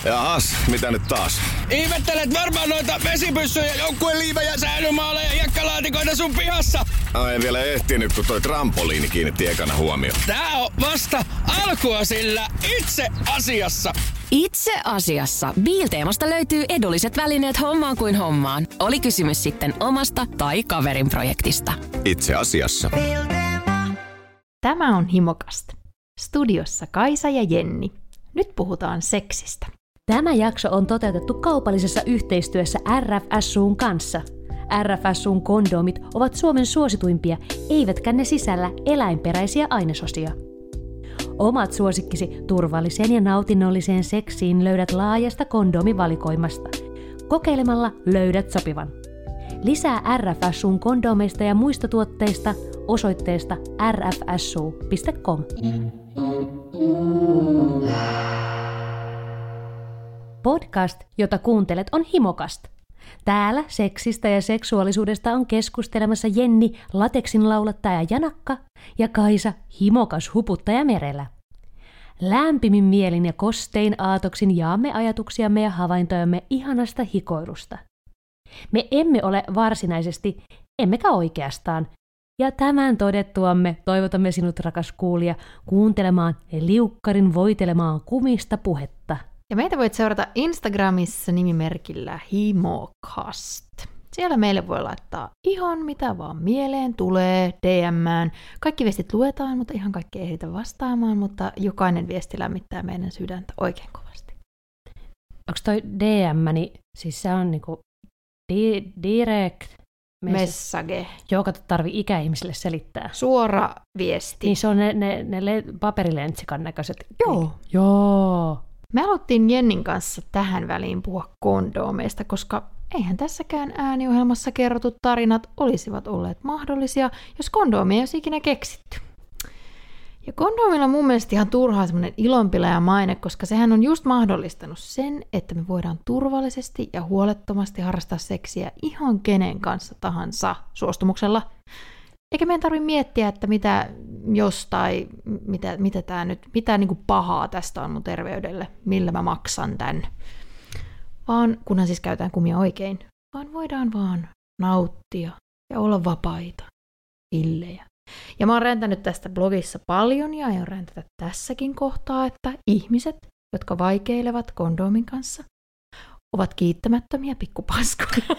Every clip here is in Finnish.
Jaas, mitä nyt taas? Ihmettelet varmaan noita vesipyssyjä, joukkueliivejä, säilymaaleja ja jakkalaatikoita sun pihassa. En vielä ehtinyt, kun toi trampoliini kiinnitti ekana huomio. Tää on vasta alkua sillä itse asiassa. Itse asiassa Biilteemasta löytyy edulliset välineet hommaan kuin hommaan. Oli kysymys sitten omasta tai kaverin projektista. Itse asiassa. Tämä on Himokast. Studiossa Kaisa ja Jenni. Nyt puhutaan seksistä. Tämä jakso on toteutettu kaupallisessa yhteistyössä RFSU:n kanssa. RFSU:n kondomit ovat Suomen suosituimpia, eivätkä ne sisällä eläinperäisiä ainesosia. Omat suosikkisi turvalliseen ja nautinnolliseen seksiin löydät laajasta kondomivalikoimasta. Kokeilemalla löydät sopivan. Lisää RFSU:n kondomeista ja muista tuotteista osoitteesta rfsu.com. Podcast, jota kuuntelet, on Himokast. Täällä seksistä ja seksuaalisuudesta on keskustelemassa Jenni, lateksin laulattaja Janakka, ja Kaisa, himokas huputtaja merellä. Lämpimin mielin ja kostein aatoksin jaamme ajatuksiamme ja havaintojamme ihanasta hikoilusta. Me emme ole varsinaisesti, emmekä oikeastaan, ja tämän todettuamme toivotamme sinut, rakas kuulija, kuuntelemaan liukkarin voitelemaan kumista puhetta. Ja meitä voit seurata Instagramissa nimimerkillä Himokast. Siellä meille voi laittaa ihan mitä vaan mieleen tulee, DM:ään. Kaikki viestit luetaan, mutta ihan kaikki ei ehditä vastaamaan, mutta jokainen viesti lämmittää meidän sydäntä oikein kovasti. Onko toi DM, siis se on niinku direct message. Joka tarvii ikäihmisille selittää. Suora viesti. Niin se on ne paperilentsikan näköiset. Joo. Me haluttiin Jennin kanssa tähän väliin puhua kondoomeista, koska eihän tässäkään ääniohjelmassa kerrotut tarinat olisivat olleet mahdollisia, jos kondoomia ei olisi ikinä keksitty. Ja kondoomilla on mun mielestä ihan turhaa semmoinen ilonpilaaja maine, koska sehän on just mahdollistanut sen, että me voidaan turvallisesti ja huolettomasti harrastaa seksiä ihan kenen kanssa tahansa suostumuksella. Eikä meidän tarvitse miettiä, että mitä niin kuin pahaa tästä on mun terveydelle, millä mä maksan tän. Vaan kunhan siis käytetään kumia oikein, vaan voidaan vaan nauttia ja olla vapaita, illejä. Ja mä oon räntänyt tästä blogissa paljon ja aion räntätä tässäkin kohtaa, että ihmiset, jotka vaikeilevat kondoomin kanssa, ovat kiittämättömiä pikkupaskoja.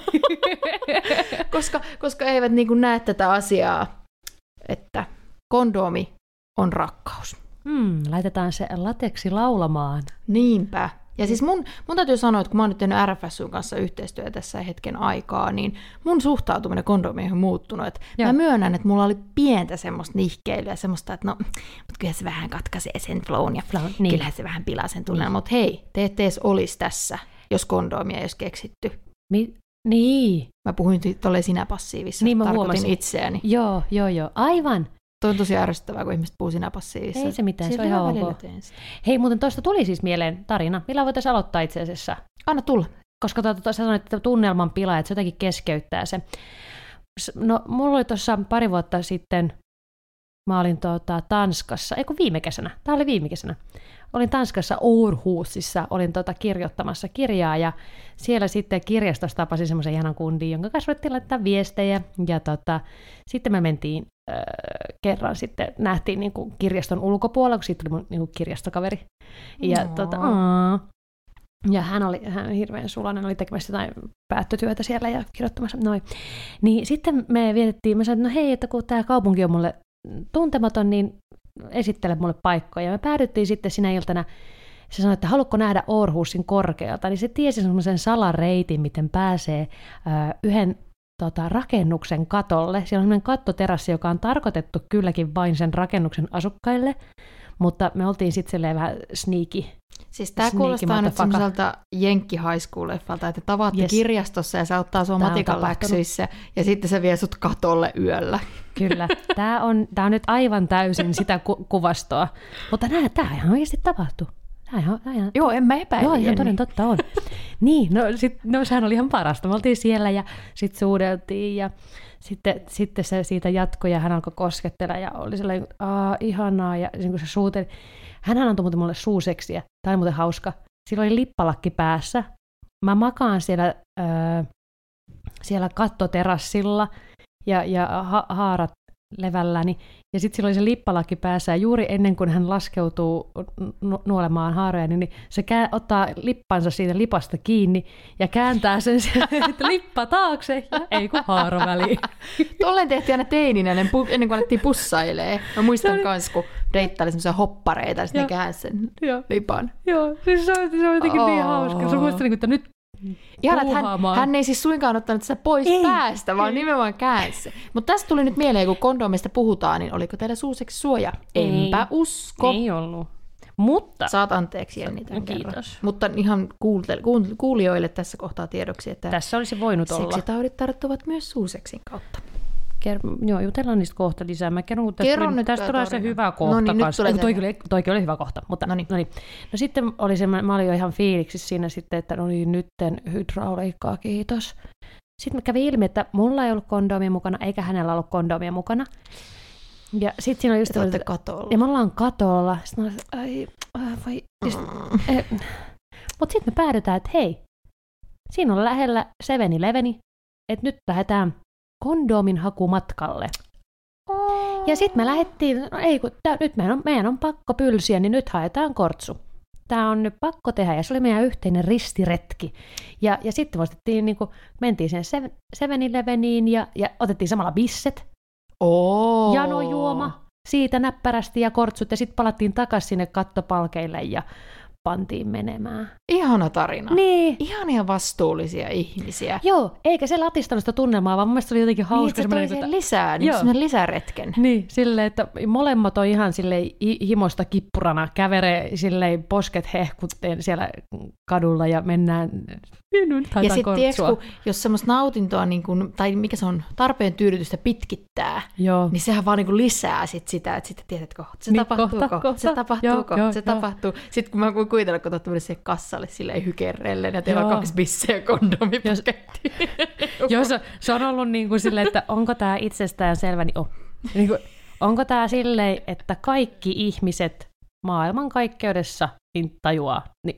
koska eivät niin kuin näe tätä asiaa, että kondoomi on rakkaus. Laitetaan se lateksi laulamaan. Niinpä. Ja siis mun täytyy sanoa, että kun mä oon nyt tehnyt RFSUn kanssa yhteistyötä tässä hetken aikaa, niin mun suhtautuminen kondoomiin on muuttunut. Että mä myönnän, että mulla oli pientä semmoista nihkeilyä, semmoista, että mutta kyllä se vähän katkaisee sen flown ja niin. Kyllähän se vähän pilaa sen tunnelman. Mutta hei, te ette edes olisi tässä, jos kondoomia ei olisi keksitty. Niin. Mä puhuin tolleen sinä passiivissa, niin tarkoitin itseäni. Joo, aivan. Toi on tosi ärsyttävää, kun ihmiset puhuu sinä passiivissa. Ei se mitään, se on ihan ok. Hei, muuten tuosta tuli siis mieleen tarina. Millä voitaisiin aloittaa itse asiassa? Anna tulla. Koska sä sanoit, että tunnelman pilaa, että se jotenkin keskeyttää se. No, mulla oli tuossa pari vuotta sitten, mä olin Tanskassa, viime kesänä, tää oli viime kesänä. Olin Tanskassa Aarhusissa, olin kirjoittamassa kirjaa ja siellä sitten kirjastossa tapasin semmoisen ihanan kundin, jonka kanssa voitiin laittaa viestejä ja sitten me mentiin kerran sitten, nähtiin niinku kirjaston ulkopuolella, kun siitä tuli mun niinku kirjastokaveri. Ja, ja hän oli hirveän sulainen, oli tekemässä jotain päättötyötä siellä ja kirjoittamassa noin. Niin sitten me vietettiin, mä sanoin, että no hei, että kun tämä kaupunki on mulle tuntematon, niin esittele mulle paikkoja. Me päädyttiin sitten sinä iltana, se sanoi, että haluatko nähdä Aarhusin korkealta, niin se tiesi semmoisen salareitin, miten pääsee yhden rakennuksen katolle. Siellä on semmoinen kattoterassi, joka on tarkoitettu kylläkin vain sen rakennuksen asukkaille, mutta me oltiin sitten vähän sneaky. Siis tää kuulostaa nyt semmoiselta Jenkki High School-leffalta, että tavaatte kirjastossa ja sä ottaa sua matikan läksyissä ja sitten se vie sut katolle yöllä. Kyllä, tää on nyt aivan täysin sitä kuvastoa, mutta tää ihan oikeasti tapahtuu. Joo, en mä epäile. Joo, ihan toden totta on. Niin, sehän oli ihan parasta. Me oltiin siellä ja sitten suudeltiin ja sitten se siitä jatkoi ja hän alkoi koskettella ja oli sellainen, ihanaa ja niin kuin se suuteli. Hänhän antoi muuten mulle suuseksiä. Tämä oli muuten hauska. sillä oli lippalakki päässä. Mä makaan siellä kattoterassilla ja haarat levälläni. Ja sitten sillä oli se lippalakki päässä, ja juuri ennen kuin hän laskeutuu nuolemaan haaroja, niin se ottaa lippansa siitä lipasta kiinni ja kääntää sen lippa taakse, ja ei kun haaro väliin. Tolleen tehtiin aina teininä, ennen kuin alettiin pussailee. Mä muistan myös, kun deittaili semmoisia hoppareita, ja sitten ne käänsi sen lipan. Joo, siis se on jotenkin niin hauska. Se muistan, että nyt ihan, että hän ei siis suinkaan ottanut sitä pois päästä, vaan nimenomaan käänsi. Mutta tästä tuli nyt mieleen, kun kondomista puhutaan, niin oliko teillä suuseksi suoja? Enpä usko. Ei ollut. Mutta saat anteeksi, Jenni, tämän kiitos. Kerran. Mutta ihan kuulijoille tässä kohtaa tiedoksi, että tässä olisi voinut olla. Seksitaudit tarttuvat myös suuseksin kautta. Joo, jutellaan niistä kohta lisää. Mä kerron tästä tulee se hyvä kohta. No niin, kanssa. Toikin oli hyvä kohta. Mutta, no sitten mä olin jo ihan fiiliksissä siinä sitten, että no niin, nytten hydrauliikkaa, kiitos. Sitten mä kävi ilmi, että mulla ei ollut kondomia mukana, eikä hänellä ollut kondomia mukana. Ja sitten siinä on just... Olette katolla. Ja me ollaan katolla. Sitten mä olin, mutta sitten me päädytään, että hei, siinä on lähellä 7-Eleveni, että nyt lähdetään kondomin hakumatkalle. Ja sitten me lähdettiin, no ei kun nyt meidän on pakko pylsiä, niin nyt haetaan kortsu. Tämä on nyt pakko tehdä, ja se oli meidän yhteinen ristiretki. Ja sitten mentiin sinne 7-Eleveniin ja otettiin samalla bisset, janojuoma, siitä näppärästi ja kortsut, ja sitten palattiin takaisin sinne kattopalkeille ja pantiin menemään. Ihana tarina. Niin. Ihania vastuullisia ihmisiä. Joo, eikä se latistanut sitä tunnelmaa, vaan mun mielestä se oli jotenkin hauska. Niin, se toi siihen lisää, niin semmoinen lisäretken. Niin, silleen, että molemmat on ihan silleen himosta kippurana, kävelee silleen posket hehkutteen siellä kadulla ja mennään. Ja sitten tiedätkö, jos semmoista nautintoa, niin kun, tai mikä se on, tarpeen tyydytystä pitkittää, niin sehän vaan niin lisää sitä, että sitten tiedätkö, se niin, se tapahtuu. Sitten kun mä voin kuvitella, kun otat se kassalle silleen hykerrellen ja teillä on 2 bissejä kondomipakettiin. Joo, se on ollut niin kuin silleen, että onko tämä itsestään selvä, niin onko tämä silleen, että kaikki ihmiset maailmankaikkeudessa niin tajuaa, niin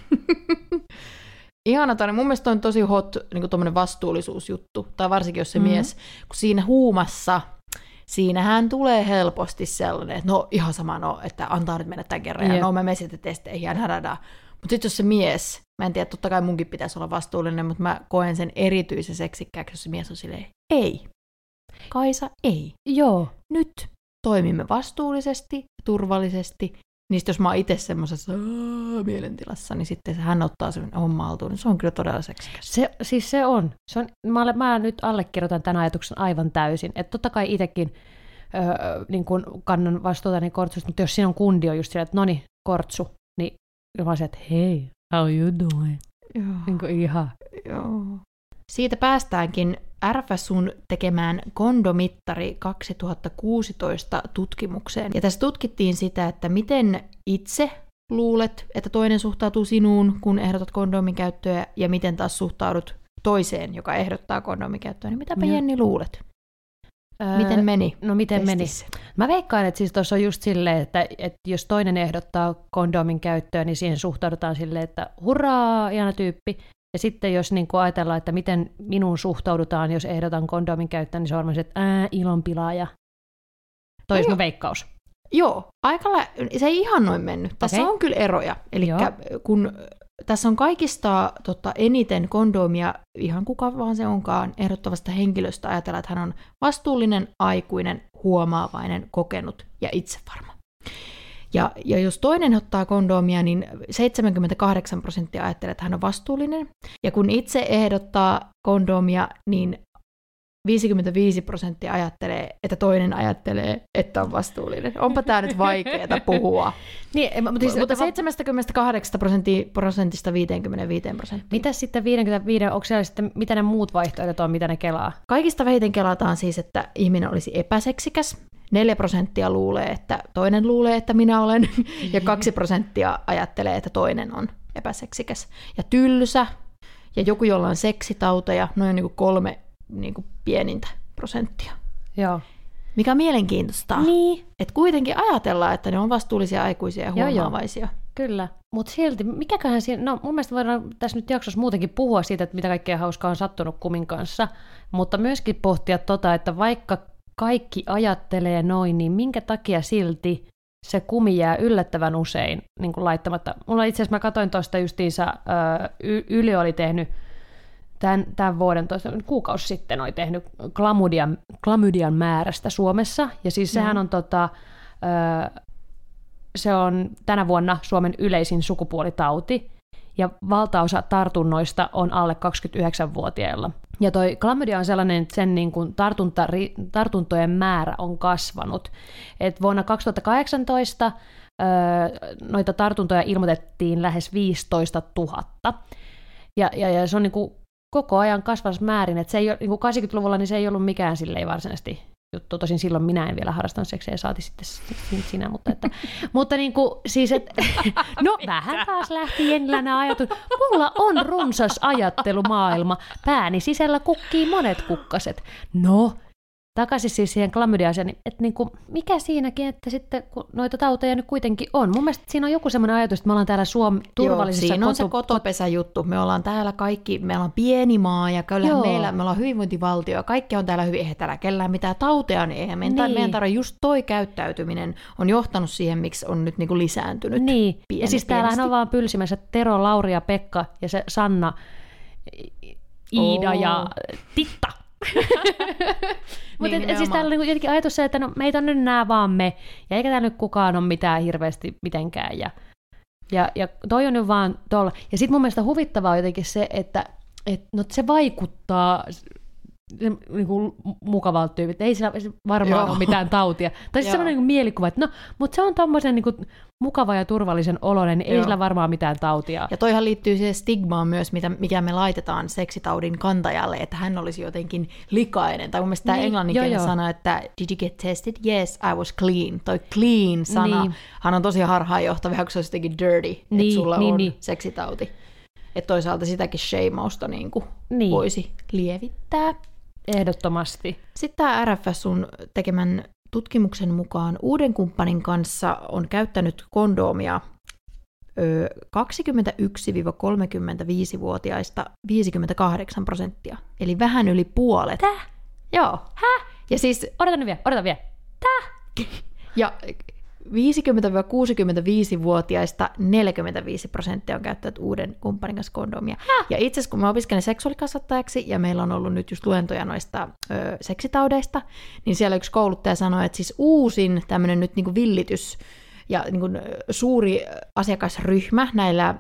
Ihana tarina. Mun mielestä on tosi hot niin tommoinen vastuullisuusjuttu, tai varsinkin jos se mies, kun siinä huumassa, siinähän tulee helposti sellainen, että no ihan sama, että antaa nyt mennä tämän kerran, ja me sitten testeihin, ja härädään. Mutta sitten jos se mies, mä en tiedä, totta kai munkin pitäisi olla vastuullinen, mutta mä koen sen erityisen seksikkääksi, jos se mies on silleen, ei, Kaisa, ei. Joo. Nyt toimimme vastuullisesti, turvallisesti. Niin jos mä oon itse semmoisessa mielentilassa, niin sitten hän ottaa sen homma haltuun, niin se on kyllä todella seksikäs. Se on. Mä nyt allekirjoitan tämän ajatuksen aivan täysin. Että totta kai itsekin niin kun kannan vastuuta niin kortsusta, mutta jos siinä on kundi on just sillä, että noni, kortsu, niin mä se, että hei, how you doing? Joo. Niin kuin ihan. Joo. Siitä päästäänkin RFSUn tekemään kondomittari 2016 tutkimukseen. Ja tässä tutkittiin sitä, että miten itse luulet, että toinen suhtautuu sinuun, kun ehdotat kondomin käyttöä, ja miten taas suhtaudut toiseen, joka ehdottaa kondomin käyttöä. Niin mitäpä Jenni luulet? Miten meni? No miten testissä? Meni? Mä veikkaan, että siis tuossa on just silleen, että jos toinen ehdottaa kondomin käyttöä, niin siihen suhtaudutaan silleen, että hurraa, ihana tyyppi. Ja sitten jos niin ajatellaan, että miten minuun suhtaudutaan, jos ehdotan kondomin käyttöä, niin se on varmaan se, että ilonpilaaja. Toi olisi mun veikkaus. Joo, se ei ihan noin mennyt. Tässä on kyllä eroja. Eli kun tässä on kaikista eniten kondomia, ihan kuka vaan se onkaan, ehdottavasta henkilöstä ajatella, että hän on vastuullinen, aikuinen, huomaavainen, kokenut ja itsevarma. Ja jos toinen ottaa kondomia, niin 78% ajattelee, että hän on vastuullinen. Ja kun itse ehdottaa kondomia, niin 55% ajattelee, että toinen ajattelee, että on vastuullinen. Onpa tämä nyt vaikeaa puhua. Niin, mutta 78% 55%. Mitä sitten 55%, onko siellä sitten, mitä ne muut vaihtoehdot on, mitä ne kelaa? Kaikista vähiten kelataan siis, että ihminen olisi epäseksikäs. 4% luulee, että toinen luulee, että minä olen, ja 2% ajattelee, että toinen on epäseksikäs. Ja tylsä, ja joku, jolla on seksitauteja, noin niin kuin 3 niin kuin pienintä prosenttia. Joo. Mikä on mielenkiintoista, niin. Että kuitenkin ajatellaan, että ne on vastuullisia, aikuisia ja huomaavaisia. Kyllä. Mutta silti, mikäköhän siinä, no mun mielestä voidaan tässä nyt jaksossa muutenkin puhua siitä, että mitä kaikkea hauskaa on sattunut kumin kanssa, mutta myöskin pohtia että vaikka kaikki ajattelee noin, niin minkä takia silti se kumi jää yllättävän usein niin kuin laittamatta. Mulla itse asiassa mä katsoin tuosta justiinsa, Yle oli tehnyt tämän vuoden, kuukausi sitten oli tehnyt klamydian määrästä Suomessa, ja siis sehän on se on tänä vuonna Suomen yleisin sukupuolitauti, ja valtaosa tartunnoista on alle 29-vuotiailla. Ja toi klamydia on sellainen, että sen niin kuin tartuntojen määrä on kasvanut. Et vuonna 2018 noita tartuntoja ilmoitettiin lähes 15 000. Ja se on niin kuin koko ajan kasvavassa määrin. Et se ei ole, niin kuin 80-luvulla niin se ei ollut mikään silleen varsinaisesti juttu. Tosin silloin minä en vielä harrastanut seksiä, saati sitten sinä, mutta niin kuin, siis, no vähän taas lähti Jennilänä ajatus. Mulla on runsas ajattelumaailma. Pääni sisällä kukkii monet kukkaset. No, takaisin siis siihen klamydiaan, että niin kuin, mikä siinäkin, että sitten kun noita tauteja nyt kuitenkin on. Mun mielestä siinä on joku semmoinen ajatus, että me ollaan täällä turvallisessa siinä on se kotopesäjuttu. Me ollaan täällä kaikki, meillä on pieni maa ja kyllähän me ollaan hyvinvointivaltio ja kaikki on täällä hyvin, eihän täällä kellään mitään tauteja, niin eihän meidän tarvitse just toi käyttäytyminen on johtanut siihen, miksi on nyt niinku lisääntynyt. Niin, ja siis täällähän on vaan pylsimässä Tero, Lauri ja Pekka ja se Sanna, Iida ja Titta. Mutta siis täällä on jotenkin ajatus se, että no, meitä on nyt nää vaan me, ja eikä täällä nyt kukaan ole mitään hirveästi mitenkään. Ja toi on nyt vaan tuolla. Ja sitten mun mielestä huvittavaa on jotenkin se, että no, se vaikuttaa niinku mukavalta tyypiltä. Ei sillä varmaan ole mitään tautia. Tai siis sellainen niinku mielikuva, että no, mutta se on tommoisen niinku mukava ja turvallisen oloinen, niin ei sillä varmaan mitään tautia. Ja toihan liittyy siihen stigmaan myös, mikä me laitetaan seksitaudin kantajalle, että hän olisi jotenkin likainen. Tai mun mielestä tämä englanninkielinen sana, että did you get tested? Yes, I was clean. Toi clean-sana, hän on tosi harhaanjohtava, kun se olisi jotenkin dirty, että sulla on seksitauti. Että toisaalta sitäkin sheimausta voisi lievittää. Ehdottomasti. Sitten tämä RFS:n tekemän tutkimuksen mukaan uuden kumppanin kanssa on käyttänyt kondoomia 21-35-vuotiaista 58%, eli vähän yli puolet. Täh? Joo. Häh? Ja siis... Odota vielä. Täh? Ja 50-65-vuotiaista 45% on käyttänyt uuden kumppanin kanssa kondomia. Ja itse asiassa kun mä opiskelen seksuaalikasvattajaksi ja meillä on ollut nyt just luentoja noista seksitaudeista, niin siellä yksi kouluttaja sanoi, että siis uusin tämmöinen nyt niinku villitys ja niinku suuri asiakasryhmä näillä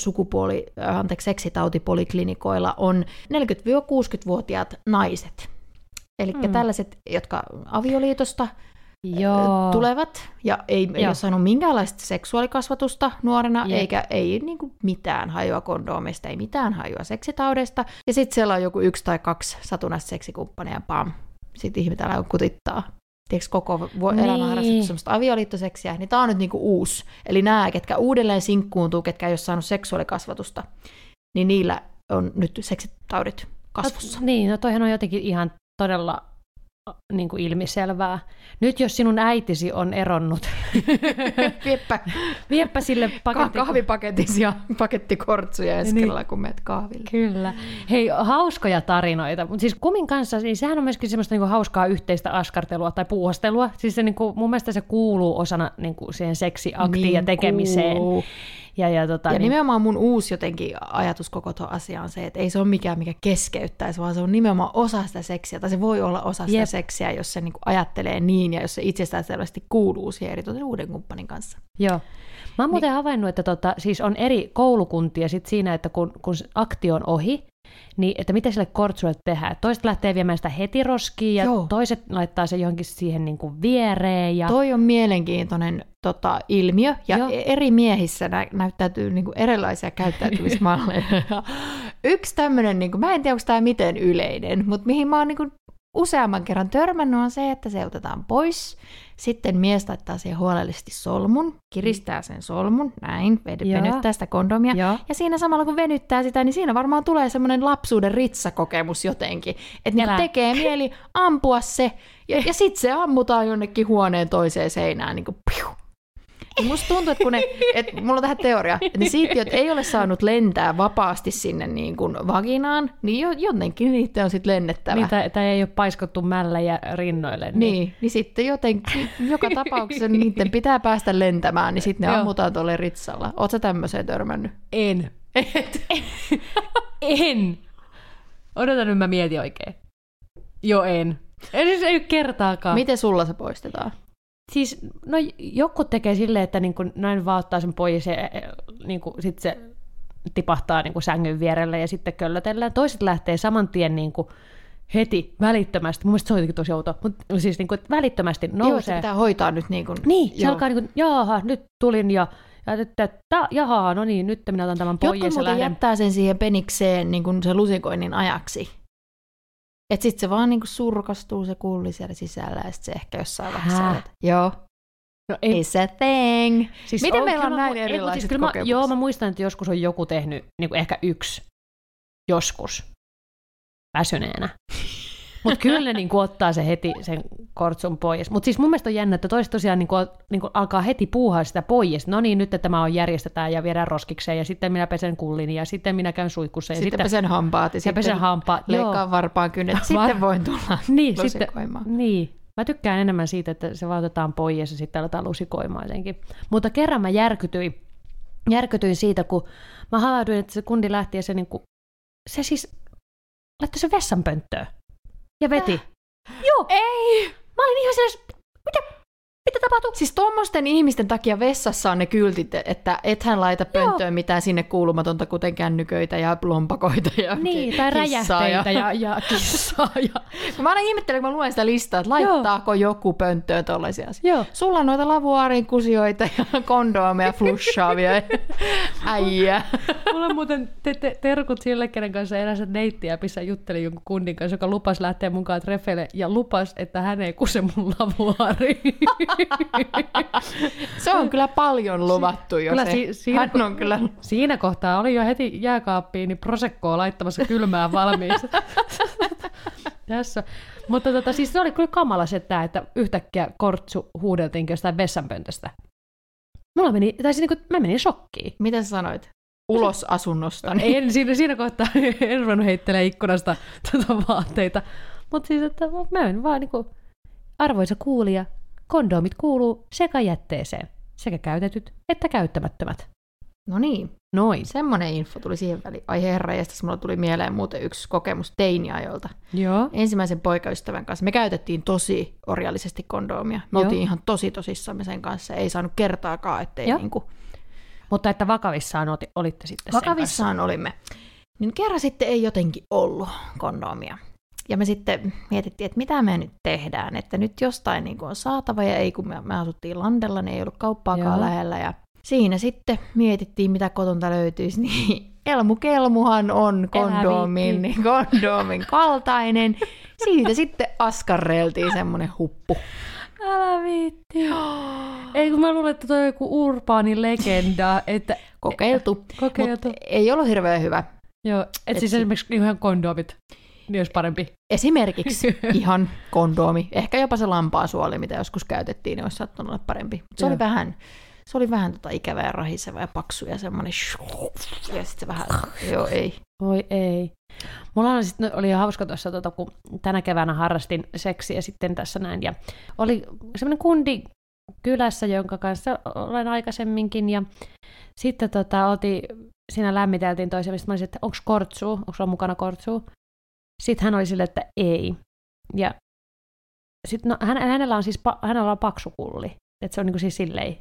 seksitautipoliklinikoilla on 40-60-vuotiaat naiset. Eli tällaiset, jotka avioliitosta tulevat ja ei ole saanut minkäänlaista seksuaalikasvatusta nuorena, eikä ei niinku mitään hajua kondoomista, ei mitään hajua seksitaudesta. Ja sitten siellä on joku 1 tai 2 satunnaista seksikumppania, pam. Sitten ihmetellään kutittaa. Tiedätkö, koko elämä harrastettu semmoista avioliittoseksiä, niin tämä on nyt niinku uusi. Eli nämä, ketkä uudelleen sinkkuuntuu, ketkä ei ole saanut seksuaalikasvatusta, niin niillä on nyt seksitaudit kasvussa. Niin, no toihan on jotenkin ihan todella niin kuin ilmiselvää. Nyt jos sinun äitisi on eronnut, viepä sille kahvipaketis ja pakettikortsuja ensi kerralla, kun menet kahville. Kyllä. Hei, hauskoja tarinoita. Mutta siis kumin kanssa, niin sehän on myöskin semmoista niinku hauskaa yhteistä askartelua tai puuhastelua. Siis se, niinku, mun mielestä se kuuluu osana niinku siihen seksiaktiin ja tekemiseen. Ja nimenomaan mun uusi jotenkin ajatus koko tuo asia on se, että ei se ole mikään, mikä keskeyttäisi, vaan se on nimenomaan osa sitä seksiä, tai se voi olla osa sitä seksiä, jos se niin kuin ajattelee niin, ja jos se itsestäänselvästi kuuluu siihen eritoten uuden kumppanin kanssa. Joo. Mä oon muuten havainnut, että siis on eri koulukuntia sit siinä, että kun akti on ohi, niin että mitä sille kortsulle tehdään. Toiset lähtee viemään sitä heti roskiin, ja toiset laittaa se johonkin siihen niin kuin viereen. Ja... Toi on mielenkiintoinen ilmiö, ja eri miehissä näyttäytyy niin kuin erilaisia käyttäytymismalleja. Yksi tämmöinen, niin kuin, mä en tiedä, onko tämä miten yleinen, mutta mihin mä oon niin kuin useamman kerran törmännyt on se, että se otetaan pois. Sitten mies laittaa siihen huolellisesti solmun, kiristää sen solmun, näin, venyttää sitä kondomia. Ja siinä samalla kun venyttää sitä, niin siinä varmaan tulee semmoinen lapsuuden ritsakokemus jotenkin. Että niin tekee mieli ampua se, ja sitten se ammutaan jonnekin huoneen toiseen seinään. Niin kuin, piu. Ja musta tuntuu, että mulla on tähän teoria, että ne siittiöt ei ole saanut lentää vapaasti sinne niin kuin vaginaan, niin jotenkin niitä on sitten lennettävä. Niin, tai ei ole paiskottu mällejä rinnoille. Niin sitten jotenkin, joka tapauksessa niiden pitää päästä lentämään, niin sitten ne ammutaan tuolle ritsalla. Ootko sä tämmöiseen törmännyt? En. En. Odotan, nyt mä mietin oikein. Joo, en. Ei ole kertaakaan. Miten sulla se poistetaan? Siis, no joku tekee silleen, että niin näin vaan ottaa sen pois ja niin sitten se tipahtaa niin sängyn vierelle ja sitten köllötellään. Toiset lähtee saman tien niin heti välittömästi. Mun mielestä se on jotenkin tosi outo, mutta siis niin kuin, että välittömästi nousee. Joo, se pitää hoitaa nyt niin kuin... Niin, se alkaa niin kuin, jaha, nyt tulin ja jaha, no niin, nyt minä otan tämän pois. Jotkut muuten jättää sen siihen penikseen niin kuin se lusikoinnin ajaksi. Että sitten se vaan niinku surkastuu se kulli siellä sisällä ja sitten se ehkä jossain vaiheessa. Joo. No it's a thing. Siis miten meillä on näin erilaiset kokemukset? Joo, mä muistan, että joskus on joku tehnyt, niinku ehkä yksi, joskus, väsyneenä. Mutta kyllä ne niinku ottaa se heti sen kortsun pois. Mutta siis mun mielestä on jännä, että toiset tosiaan niinku alkaa heti puuhaa sitä pois. No niin, nyt tämä on järjestetään ja viedään roskikseen ja sitten minä pesen kullin ja sitten minä käyn suihkussa. Sitten pesen hampaat ja sitten leikkaan varpaan kynnet. Sitten voin tulla lusikoimaan. Niin, mä tykkään enemmän siitä, että se vaan otetaan pois ja sitten aletaan lusikoimaan jotenkin. Mutta kerran mä järkytyin siitä, kun mä havahduin, että se kundi lähti ja se siis laittoi sen vessanpönttöön. Ja veti. Joo. Ei. Mä olin ihan sellainen, mitä tapahtuu? Siis tommosten ihmisten takia vessassa on ne kyltit, että ethän laita pönttöön mitään sinne kuulumatonta, kuten kännyköitä ja lompakoita ja niin, tai räjähteitä ja kissaa. Mä aina ihmettelen, kun mä luen sitä listaa, että laittaako joku pönttöön tollaisia asioita. Sulla on noita lavuaarin kusioita ja kondoomeja, flushaavia äijä. Mulla on muuten terkut sille, kenen kanssa erässä neittiäpissä juttelin jonkun kundin kanssa, joka lupasi lähteä mukaan treffeille ja lupasi, että hän ei kuse mun lavuaariin. Se on kyllä paljon luvattu jo kyllä se. Hän on kyllä... Siinä kohtaa oli jo heti jääkaappiin niin proseccoa laittamassa kylmää valmiiksi. Tässä. Mutta siis se oli kyllä kamala se, että yhtäkkiä kortsu huudeltiin jostain vessanpöntöstä. Mä menin shokkiin. Mitä sä sanoit? Ulos asunnosta. En, siinä kohtaa en ruvennut heittelemään ikkunasta vaatteita. Mutta siis, että mä menin vaan arvoisa kuulija, kondoomit kuuluu sekajätteeseen, sekä käytetyt että käyttämättömät. No niin. Noin. Semmoinen info tuli siihen väliin. Ai herranjestas, mulla tuli mieleen muuten yksi kokemus teiniajoilta. Joo. Ensimmäisen poikaystävän kanssa. Me käytettiin tosi orjallisesti kondoomia. Me oltiin ihan tosi tosissamme sen kanssa. Ei saanut kertaakaan, ettei Mutta että vakavissaan olitte sitten sen vakavissaan kanssa. Olimme. Niin kerran sitten ei jotenkin ollut kondoomia. Ja me sitten mietittiin, että mitä me nyt tehdään, että nyt jostain on saatava, ja ei kun me asuttiin landella, niin ei ollut kauppaakaan lähellä, ja siinä sitten mietittiin, mitä kotonta löytyisi, niin elmukelmuhan on kondoomin kaltainen. Siitä sitten askarreltiin semmoinen huppu. Älä viitti. Ei kun mä luulen, että toi on joku urbaani legenda, että... Kokeiltu. Mutta ei ollut hirveän hyvä. Joo, et siis esimerkiksi ihan kondoomit. Niin olisi parempi. Esimerkiksi ihan kondoomi. Ehkä jopa se lampaansuoli, mitä joskus käytettiin, niin olisi saattanut olla parempi. Se oli vähän ikävä ja rahiseva ja paksu ja semmoinen ja sitten se vähän, joo ei. Voi ei. Mulla oli hauska tuossa, kun tänä keväänä harrastin seksiä sitten tässä näin. Ja oli semmoinen kundi kylässä, jonka kanssa olen aikaisemminkin. Ja sitten siinä lämmiteltiin toiseen, mistä mä olisin, että onko kortsua, onko sulla mukana kortsua? Sitten hän oli silleen, että ei. Ja sitten hänellä on paksu kulli. Että se on siis silleen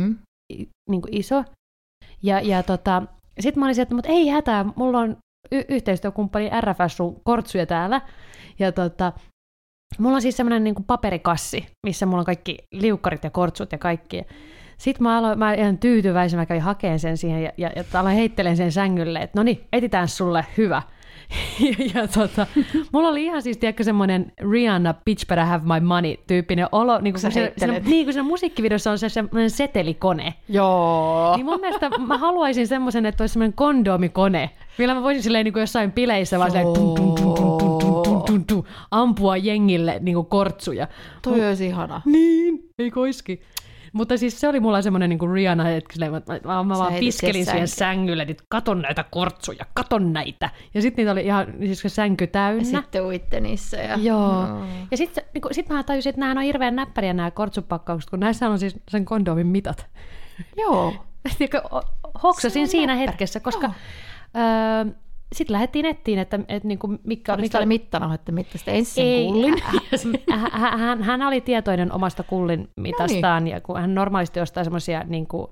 iso. Ja sitten mä olin että mutta ei hätää, mulla on yhteistyökumppani RFS sun kortsuja täällä. Ja mulla on siis semmoinen paperikassi, missä mulla on kaikki liukkarit ja kortsut ja kaikki. Sitten mä ihan tyytyväisenä kävin hakemaan sen siihen ja aloin heittelen sen sängylle, että no niin, etsitään sulle hyvä. Mulla oli ihan siis semmoinen Rihanna Bitch Better Have My Money -tyyppinen olo, niin kuin siinä musiikkivideossa on se semmoinen setelikone. Joo. Niin mun mielestä mä haluaisin semmoisen, että olisi semmoinen kondoomikone. Vielä mä voisin silleen jossain bileissä vaan ampua jengille kortsuja. Toi olisi ihana. Niin, ei koiski. Mutta siis se oli mulla semmoinen niin kuin Rihanna, että mä vaan piskelin siihen sängylle, että katon näitä kortsuja, katon näitä. Ja sitten niitä oli ihan siis se sänky täynnä. Ja sitten uitte niissä. Joo. Ja sitten sit mä tajusin, että nämä on hirveän näppäriä nämä kortsupakkaukset, kun näissä on siis sen kondoomin mitat. Joo. Hoksasin siinä hetkessä, koska sitten lähdettiin nettiin, että niinku mikä oli mittana, että mittaista ensin sen kullin. Hän oli tietoinen omasta kullin mitastaan, ja kun hän normaalisti ostaa semmoisia niinku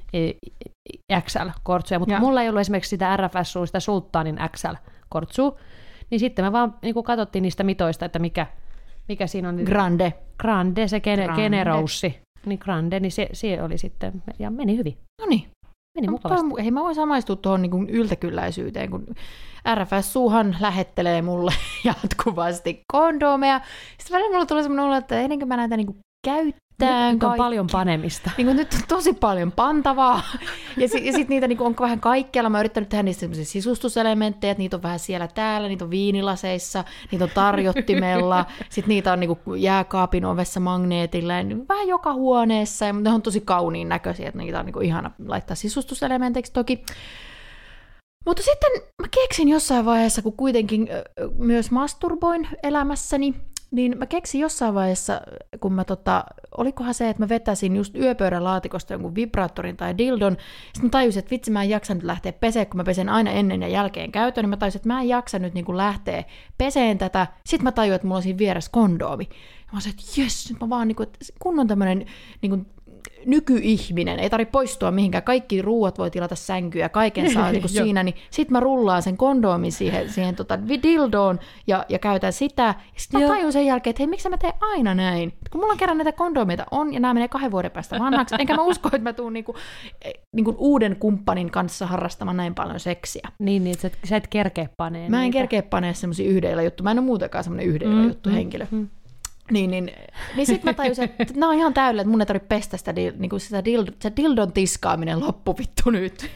XL-kortsuja, mutta mulla ei ollut esimerkiksi sitä RFS-sua, sitä Sultanin XL-kortsua, niin sitten me vaan niinku katsottiin niistä mitoista, että mikä siinä on. Grande, se generoussi. Niin Grande, niin se oli sitten, ja meni hyvin. No niin. Meni mukavasti. Hei, mä voin samaistua tuohon niin yltäkylläisyyteen, kun RFS-suuhan lähettelee mulle jatkuvasti kondomeja. Sitten välillä mulla tulee semmoinen olo, että ennen kuin mä näitä niin käyttää. Nyt on paljon panemista. Niin nyt on tosi paljon pantavaa. Ja sitten niitä niin on vähän kaikkialla. Mä oon yrittänyt tehdä niistä semmoisia sisustuselementtejä, että niitä on vähän siellä täällä, niitä on viinilaseissa, niitä on tarjottimella, sitten niitä on niin jääkaapin ovessa magneetilla, niin vähän joka huoneessa. Ja ne on tosi kauniin näköisiä, että niitä on niin ihana laittaa sisustuselementeiksi toki. Mutta sitten mä keksin jossain vaiheessa, kun kuitenkin myös masturboin elämässäni, niin mä keksin jossain vaiheessa, kun mä olikohan se, että mä vetäisin just yöpöydälaatikosta jonkun vibraattorin tai dildon, sitten mä tajusin, että vitsi, mä en jaksa nyt lähteä peseen, kun mä pesen aina ennen ja jälkeen käytön, niin mä tajusin, että mä en jaksa nyt niin kuin lähteä peseen tätä. Sitten mä tajuin, että mulla on siinä vieressä kondoomi. Ja mä sanoin, että jes, nyt mä vaan niin kuin, että kun on tämmöinen niin kuin nykyihminen, ei tarvitse poistua mihinkään, kaikki ruuat voi tilata sänkyä, kaiken saa niin kuin siinä, niin sit mä rullaan sen kondoomin siihen dildoon ja käytän sitä, ja sit mä tajun sen jälkeen, että hei, miksi mä teen aina näin? Kun mulla on kerran näitä kondoomeita on, ja nämä menee 2 vuoden päästä vanhaksi, enkä mä usko, että mä tuun niinku uuden kumppanin kanssa harrastamaan näin paljon seksiä. Niin, sä et kerkeä paneen. Mä en kerkeä paneen semmosia yhdellä juttu, mä en ole muutenkaan semmoinen yhdellä juttu henkilö. Niin sit mä tajusin, että nämä on ihan täydellä, että mun ei tarvitse pestä sitä, niinku sitä dildon tiskaaminen loppu vittu nyt.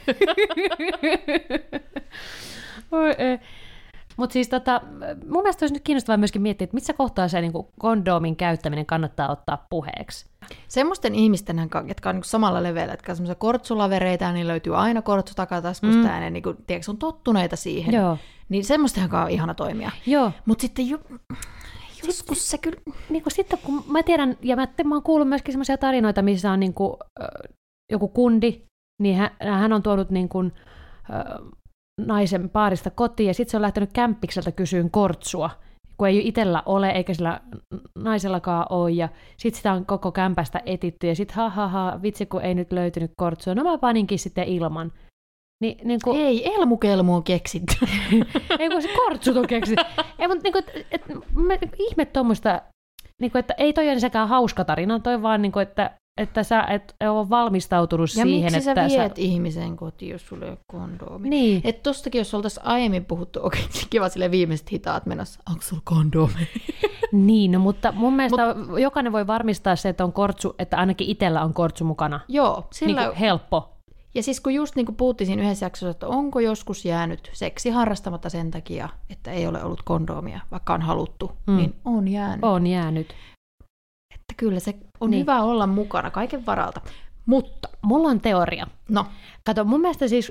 Mutta siis mun mielestä olisi nyt kiinnostavaa myöskin miettiä, että missä kohtaa se niinku kondoomin käyttäminen kannattaa ottaa puheeksi. Semmoisten ihmisten, jotka on niinku samalla leveellä, jotka on semmoisia kortsulavereita, ja niin löytyy aina kortsu takataskusta, ja ne niinku, tiedätkö, on tottuneita siihen. Joo. Niin semmoistenhan on ihana toimia. Joo. Mutta sitten joskus se kyllä. Niin sitten kun mä tiedän, ja mä oon kuullut myöskin semmoisia tarinoita, missä on niinku, joku kundi, niin hän on tuonut niinku, naisen paarista kotiin, ja sitten se on lähtenyt kämppikseltä kysyyn kortsua, kun ei itsellä ole, eikä sillä naisellakaan ole, ja sitten sitä on koko kämpästä etitty, ja sitten vitsi, kun ei nyt löytynyt kortsua. No mä paninkin sitten ilman. Niin kun... Ei, elmukelmu on keksitty. Ei kun se kortsut on keksitty. Ei, mutta ihme tuommoista, että ei toi ole sekään hauska tarina, toi vaan, että sä et ole valmistautunut ja siihen, että sä viet ihmisen kotiin, jos sulla ei ole kondoomi. Niin. Että tostakin, jos oltaisiin aiemmin puhuttu, okei, kiva silleen viimeiset hitaat menossa, onko sulla kondoomi? Niin, no, mutta mun mielestä jokainen voi varmistaa se, että on kortsu, että ainakin itsellä on kortsu mukana. Joo. Sillä... Niin helppo. Ja siis kun just niin kuin puhuttiin siinä yhdessä jaksossa, että onko joskus jäänyt seksi harrastamatta sen takia, että ei ole ollut kondoomia, vaikka on haluttu, niin on jäänyt. On jäänyt. Että kyllä se on hyvä olla mukana kaiken varalta. Mutta mulla on teoria. No. Kato, mun mielestä siis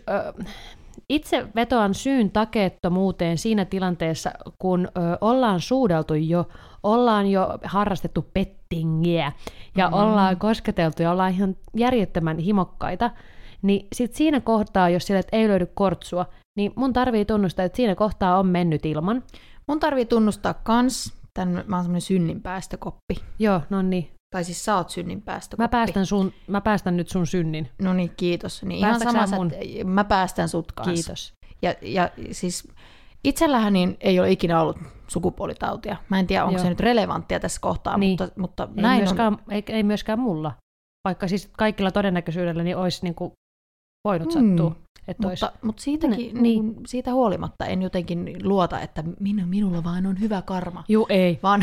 itse vetoan syyn takeettomuuteen siinä tilanteessa, kun ollaan suudeltu ollaan jo harrastettu pettingiä ja ollaan kosketeltu ja ollaan ihan järjettömän himokkaita, niin sit siinä kohtaa, jos sille ei löydy kortsua, niin mun tarvii tunnustaa, että siinä kohtaa on mennyt ilman. Mun tarvii tunnustaa kans, mä oon semmonen synninpäästökoppi. Joo, no niin. Tai siis sä oot synninpäästökoppi. Mä päästän nyt sun synnin. No niin, kiitos. Niin ihan sama, mä päästän sut kanssa. Kiitos. Ja siis itsellähän niin ei ole ikinä ollut sukupuolitautia. Mä en tiedä, onko se nyt relevanttia tässä kohtaa, niin. mutta ei näin myöskään, on. Ei myöskään mulla. Vaikka siis kaikilla todennäköisyydellä niin olisi niinku voinut sattua. Mutta siitäkin, niin. Siitä huolimatta en jotenkin luota, että minulla vaan on hyvä karma. Juu ei. Vaan,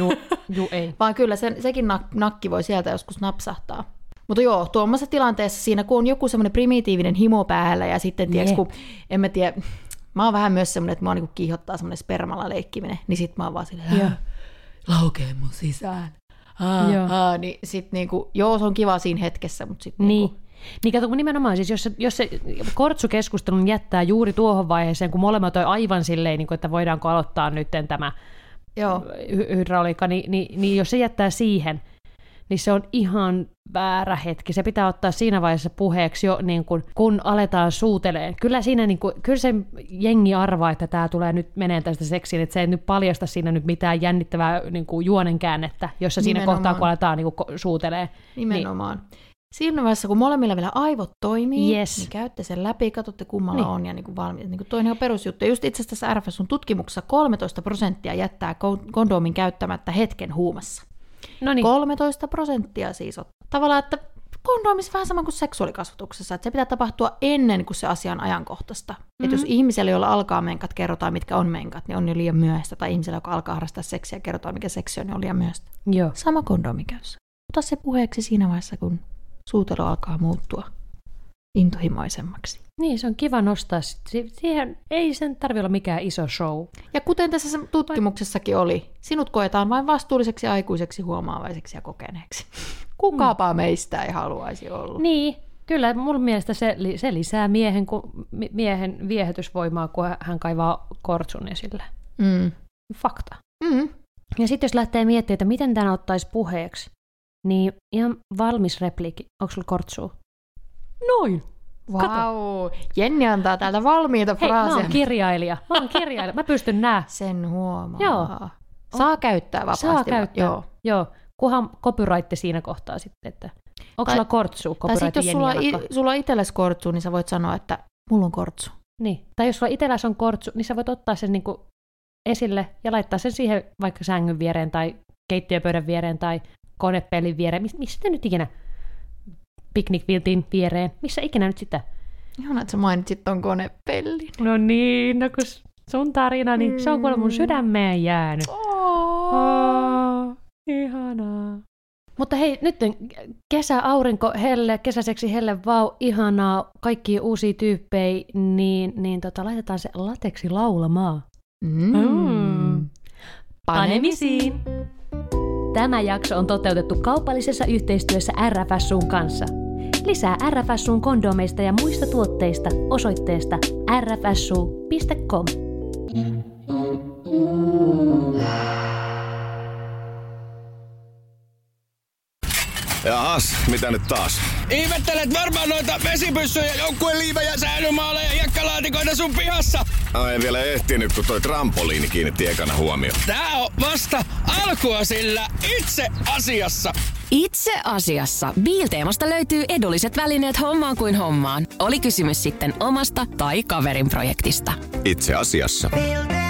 ei. Vaan kyllä sekin nakki voi sieltä joskus napsahtaa. Mutta joo, tuommoisessa tilanteessa siinä, kun on joku semmoinen primitiivinen himo päällä ja sitten, tiedätkö, kun en mä tiedä, mä oon vähän myös semmoinen, että mua niinku kiihottaa semmoinen spermalla leikkiminen, niin sit mä oon vaan silleen, laukee mun sisään. niin sit niinku, joo, se on kiva siinä hetkessä, mutta sitten Niin. niinku, Niin kato, kun nimenomaan siis, jos se kortsukeskustelun jättää juuri tuohon vaiheeseen, kun molemmat on aivan silleen, niin kuin, että voidaanko aloittaa nyt tämä hydrauliikka, niin jos se jättää siihen, niin se on ihan väärä hetki. Se pitää ottaa siinä vaiheessa puheeksi jo, niin kun aletaan suuteleen. Kyllä siinä, kyllä se jengi arvaa, että tämä tulee nyt meneen tästä seksiin, että se ei nyt paljasta siinä nyt mitään jännittävää juonenkäännettä, jossa siinä kohtaa, kun aletaan suutelee. Nimenomaan. Siinä vaiheessa, kun molemmilla vielä aivot toimii, niin käytte sen läpi, katsotte kummalla on ja niin valmiit. Niin toinen on perusjuttu. Just itse asiassa tässä RFSUn tutkimuksessa 13% jättää kondoomin käyttämättä hetken huumassa. 13% siis on. Tavallaan, että kondoomissa vähän sama kuin seksuaalikasvatuksessa, että se pitää tapahtua ennen kuin se asia on ajankohtaista. Että jos ihmiselle, jolla alkaa menkat, kerrotaan, mitkä on menkat, niin on jo liian myöhäistä. Tai ihmiselle, joka alkaa harrastaa seksiä, kerrotaan, mikä seksi on, niin on liian myöhäistä. Joo. Sama kondoomikäyssä. Ota se puheeksi siinä vaiheessa, kun suutelu alkaa muuttua intohimoisemmaksi. Niin, se on kiva nostaa. Siihen ei sen tarvitse olla mikään iso show. Ja kuten tässä tutkimuksessakin oli, sinut koetaan vain vastuulliseksi, aikuiseksi, huomaavaiseksi ja kokeneeksi. Kukapa meistä ei haluaisi olla. Niin, kyllä mun mielestä se lisää miehen viehätysvoimaa, kun hän kaivaa kortsun esille. Fakta. Ja sitten jos lähtee miettimään, että miten tämän ottaisi puheeksi, niin ihan valmis repliikki. Onko sulla kortsua? Noin. Vau. Jenni antaa täältä valmiita fraaseja. Mä oon kirjailija. Mä pystyn nää. Sen huomaa. Joo. Saa käyttää vapaasti. Saa käyttää. Joo. Kunhan copyright siinä kohtaa sitten, että onko sulla kortsua? Tai sitten jos sulla on itsellesi kortsu, niin sä voit sanoa, että mulla on kortsu. Niin. Tai jos sulla itselläsi on kortsu, niin sä voit ottaa sen niinku esille ja laittaa sen siihen vaikka sängyn viereen tai keittiöpöydän viereen tai konepellin viereen, missä te nyt ikinä, piknikviltin viereen, missä ikinä nyt sitä. Ihanaa, että sä mainitsit ton konepellin. No niin, no kun sun tarina, niin se on kuule mun sydämeen jäänyt. Ihanaa. Mutta hei, nyt kesäaurinko, helle, kesäseksi helle, vau, ihanaa, kaikkia uusia tyyppejä, niin laitetaan se lateksi laulamaan. Panemisiin! Tämä jakso on toteutettu kaupallisessa yhteistyössä RFSUn kanssa. Lisää RFSUn kondomeista ja muista tuotteista osoitteesta rfsu.com. Jaas, mitä nyt taas? Ihmettelet varmaan noita vesipyssyjä, joukkueliivejä, säilymaaleja ja jakkalaatikoita sun pihassa. En vielä ehtinyt, kun toi trampoliini kiinnitti ekana huomioon. Tää on vasta alkua sillä itse asiassa. Itse asiassa Biilteemasta löytyy edulliset välineet hommaan kuin hommaan. Oli kysymys sitten omasta tai kaverin projektista. Itse asiassa.